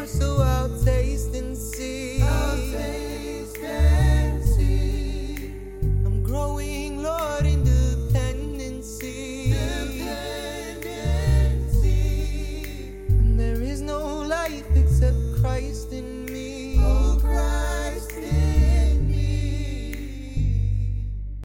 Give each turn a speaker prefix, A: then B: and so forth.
A: more, so I'll taste and see. I'm growing, Lord, in dependency. And there is no life except Christ in me.